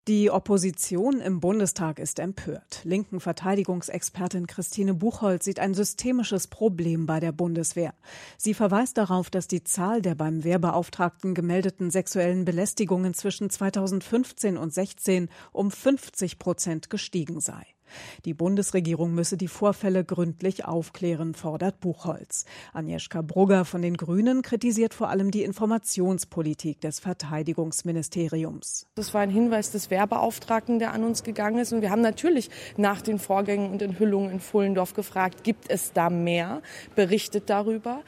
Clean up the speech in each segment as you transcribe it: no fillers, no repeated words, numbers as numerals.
Die Opposition im Bundestag ist empört. Linken Verteidigungsexpertin Christine Buchholz sieht ein systemisches Problem bei der Bundeswehr. Sie verweist darauf, dass die Zahl der beim Wehrbeauftragten gemeldeten sexuellen Belästigungen zwischen 2015 und 2016 um 50% gestiegen sei. Die Bundesregierung müsse die Vorfälle gründlich aufklären, fordert Buchholz. Agnieszka Brugger von den Grünen kritisiert vor allem die Informationspolitik des Verteidigungsministeriums. Das war ein Hinweis des Wehrbeauftragten, der an uns gegangen ist. Und wir haben natürlich nach den Vorgängen und Enthüllungen in Pfullendorf gefragt, gibt es da mehr? Berichtet darüber.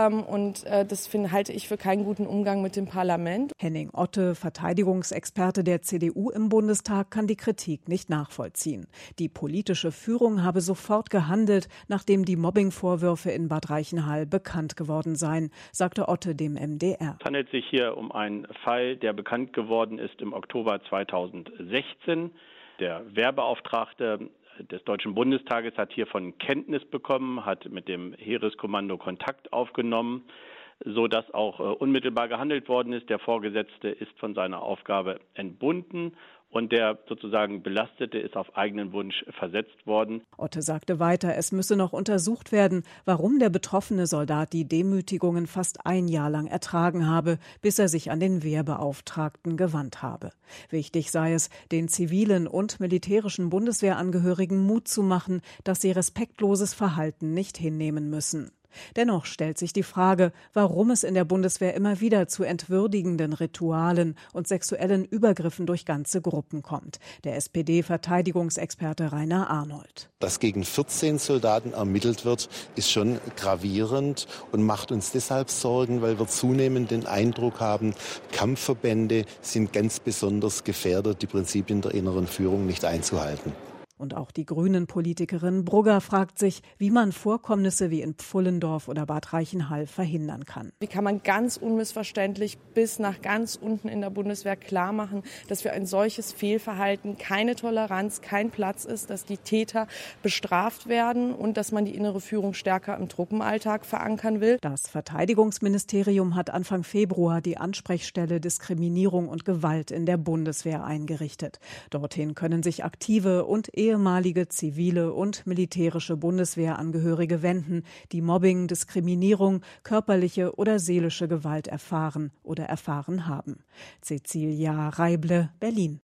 Das halte ich für keinen guten Umgang mit dem Parlament. Henning Otte, Verteidigungsexperte der CDU im Bundestag, kann die Kritik nicht nachvollziehen. Die politische Führung habe sofort gehandelt, nachdem die Mobbingvorwürfe in Bad Reichenhall bekannt geworden seien, sagte Otte dem MDR. Es handelt sich hier um einen Fall, der bekannt geworden ist im Oktober 2016. Der Wehrbeauftragte des Deutschen Bundestages hat hiervon Kenntnis bekommen, hat mit dem Heereskommando Kontakt aufgenommen, sodass auch unmittelbar gehandelt worden ist. Der Vorgesetzte ist von seiner Aufgabe entbunden. Und der sozusagen Belastete ist auf eigenen Wunsch versetzt worden. Otte sagte weiter, es müsse noch untersucht werden, warum der betroffene Soldat die Demütigungen fast ein Jahr lang ertragen habe, bis er sich an den Wehrbeauftragten gewandt habe. Wichtig sei es, den zivilen und militärischen Bundeswehrangehörigen Mut zu machen, dass sie respektloses Verhalten nicht hinnehmen müssen. Dennoch stellt sich die Frage, warum es in der Bundeswehr immer wieder zu entwürdigenden Ritualen und sexuellen Übergriffen durch ganze Gruppen kommt. Der SPD-Verteidigungsexperte Rainer Arnold. Dass gegen 14 Soldaten ermittelt wird, ist schon gravierend und macht uns deshalb Sorgen, weil wir zunehmend den Eindruck haben, Kampfverbände sind ganz besonders gefährdet, die Prinzipien der inneren Führung nicht einzuhalten. Und auch die Grünen-Politikerin Brugger fragt sich, wie man Vorkommnisse wie in Pfullendorf oder Bad Reichenhall verhindern kann. Wie kann man ganz unmissverständlich bis nach ganz unten in der Bundeswehr klar machen, dass für ein solches Fehlverhalten keine Toleranz, kein Platz ist, dass die Täter bestraft werden und dass man die innere Führung stärker im Truppenalltag verankern will? Das Verteidigungsministerium hat Anfang Februar die Ansprechstelle Diskriminierung und Gewalt in der Bundeswehr eingerichtet. Dorthin können sich aktive und ehemalige zivile und militärische Bundeswehrangehörige wenden, die Mobbing, Diskriminierung, körperliche oder seelische Gewalt erfahren oder erfahren haben. Cecilia Reible, Berlin.